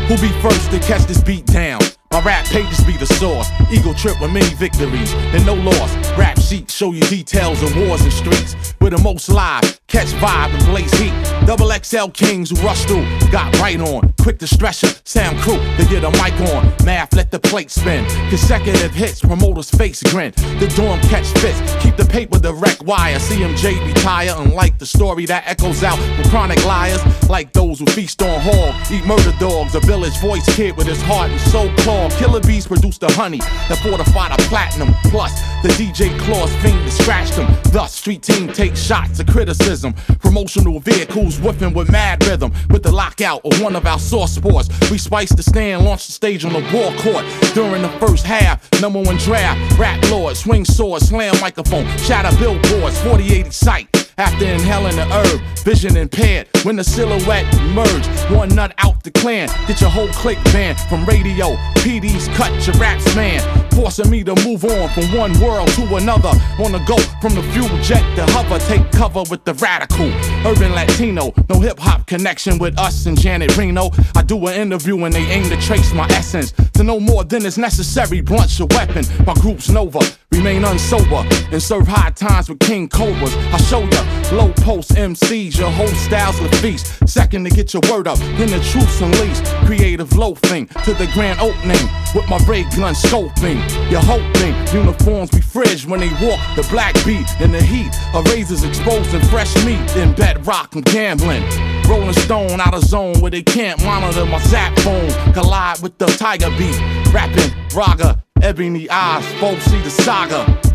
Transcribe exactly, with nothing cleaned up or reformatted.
Who be first to catch this beat down? My rap pages be the source. Eagle trip with many victories and no loss. Rap sheets show you details of wars and streets. We're the most live, catch vibe and blaze heat. Double X L kings who rush through, got right on. Quick to stretch it, sound crew to get a mic on. Math, let the plate spin. Consecutive hits, promoters face grin. The dorm catch fits, keep the paper direct wire. C M J retire, unlike the story that echoes out from chronic liars. Like those who feast on hog, eat murder dogs. A village voice kid with his heart and soul clawed. Killer bees produced the honey that fortified a platinum. Plus, the D J claws fiend that scratched them. Thus, street team takes shots of criticism. Promotional vehicles whipping with mad rhythm. With the lockout of one of our source sports, we spiced the stand, launched the stage on the ball court. During the first half, number one draft, rap lord, swing sword, slam microphone, shatter billboards, forty eighty sight. After inhaling the herb, vision impaired. When the silhouette emerge, one nut out the clan. Get your whole clique banned from radio. P Ds cut your raps, man. Forcing me to move on from one world to another. On the go from the fuel jet to hover. Take cover with the radical. Urban Latino, no hip hop connection with us and Janet Reno. I do an interview and they aim to trace my essence. To know more than is necessary, blunt's your weapon. My group's Nova, remain unsober and serve high times with King Cobras. I show ya low post M Cs, your whole style's the feast. Second to get your word up, then the truth's unleashed. Creative loafing to the grand opening with my ray gun scoping. You're hoping uniforms be fridge when they walk the black beat in the heat of razors exposing fresh meat. In bedrock, I'm gambling. Rolling Stone out of zone where they can't monitor my zap phone. Collide with the tiger beat. Rapping Raga, ebony eyes, folks see the saga.